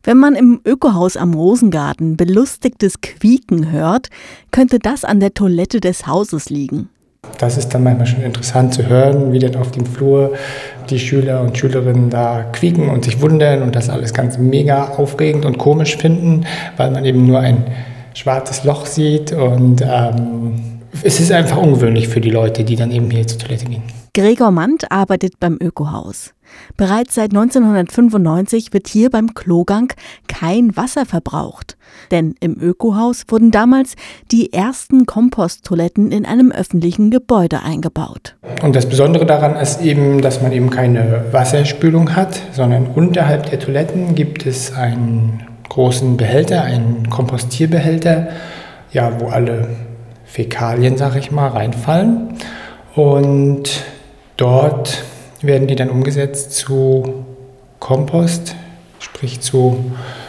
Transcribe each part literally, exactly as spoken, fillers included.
Wenn man im Ökohaus am Rosengarten belustigtes Quieken hört, könnte das an der Toilette des Hauses liegen. Das ist dann manchmal schon interessant zu hören, wie dann auf dem Flur die Schüler und Schülerinnen da quieken und sich wundern und das alles ganz mega aufregend und komisch finden, weil man eben nur ein schwarzes Loch sieht und ähm, es ist einfach ungewöhnlich für die Leute, die dann eben hier zur Toilette gehen. Gregor Mand arbeitet beim Ökohaus. Bereits seit neunzehnhundertfünfundneunzig wird hier beim Klogang kein Wasser verbraucht. Denn im Ökohaus wurden damals die ersten Komposttoiletten in einem öffentlichen Gebäude eingebaut. Und das Besondere daran ist eben, dass man eben keine Wasserspülung hat, sondern unterhalb der Toiletten gibt es einen großen Behälter, einen Kompostierbehälter, ja, wo alle Fäkalien, sag ich mal, reinfallen. Und dort werden die dann umgesetzt zu Kompost, sprich zu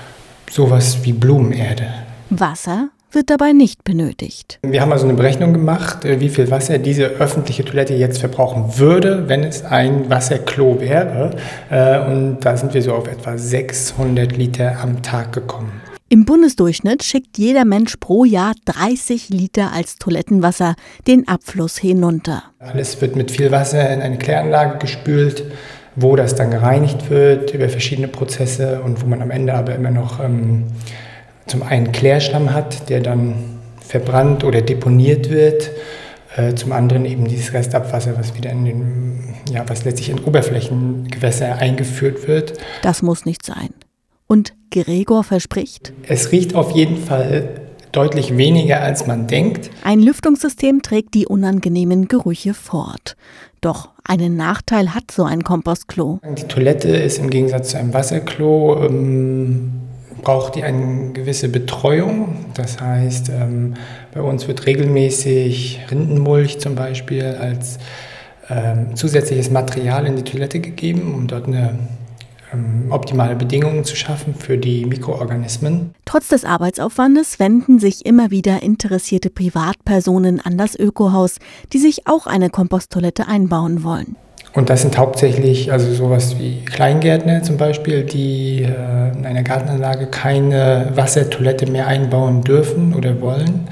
sowas wie Blumenerde. Wasser wird dabei nicht benötigt. Wir haben also eine Berechnung gemacht, wie viel Wasser diese öffentliche Toilette jetzt verbrauchen würde, wenn es ein Wasserklo wäre. Und da sind wir so auf etwa sechshundert Liter am Tag gekommen. Im Bundesdurchschnitt schickt jeder Mensch pro Jahr dreißig Liter als Toilettenwasser den Abfluss hinunter. Alles wird mit viel Wasser in eine Kläranlage gespült, wo das dann gereinigt wird über verschiedene Prozesse und wo man am Ende aber immer noch ähm, zum einen Klärschlamm hat, der dann verbrannt oder deponiert wird, äh, zum anderen eben dieses Restabwasser, was wieder in den, ja, was letztlich in Oberflächengewässer eingeführt wird. Das muss nicht sein. Und Gregor verspricht: Es riecht auf jeden Fall deutlich weniger, als man denkt. Ein Lüftungssystem trägt die unangenehmen Gerüche fort. Doch einen Nachteil hat so ein Kompostklo. Die Toilette ist im Gegensatz zu einem Wasserklo, ähm, braucht die eine gewisse Betreuung. Das heißt, ähm, bei uns wird regelmäßig Rindenmulch zum Beispiel als ähm, zusätzliches Material in die Toilette gegeben, um dort eine optimale Bedingungen zu schaffen für die Mikroorganismen. Trotz des Arbeitsaufwandes wenden sich immer wieder interessierte Privatpersonen an das Ökohaus, die sich auch eine Komposttoilette einbauen wollen. Und das sind hauptsächlich also sowas wie Kleingärtner zum Beispiel, die äh, in einer Gartenanlage keine Wassertoilette mehr einbauen dürfen oder wollen.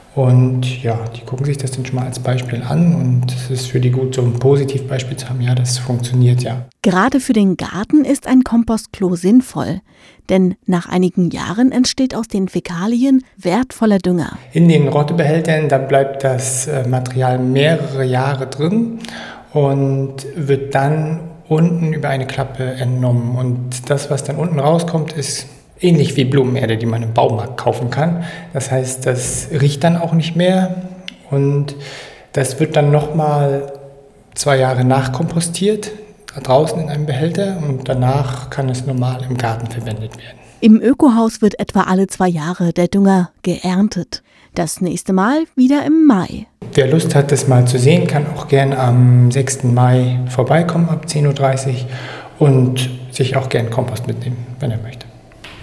Und ja, die gucken sich das dann schon mal als Beispiel an und es ist für die gut, so ein Positivbeispiel zu haben, ja, das funktioniert ja. Gerade für den Garten ist ein Kompostklo sinnvoll, denn nach einigen Jahren entsteht aus den Fäkalien wertvoller Dünger. In den Rottebehältern, da bleibt das Material mehrere Jahre drin und wird dann unten über eine Klappe entnommen und das, was dann unten rauskommt, ist ähnlich wie Blumenerde, die man im Baumarkt kaufen kann. Das heißt, das riecht dann auch nicht mehr und das wird dann nochmal zwei Jahre nachkompostiert, draußen in einem Behälter und danach kann es normal im Garten verwendet werden. Im Ökohaus wird etwa alle zwei Jahre der Dünger geerntet. Das nächste Mal wieder im Mai. Wer Lust hat, das mal zu sehen, kann auch gern am sechsten Mai vorbeikommen ab zehn Uhr dreißig und sich auch gern Kompost mitnehmen, wenn er möchte.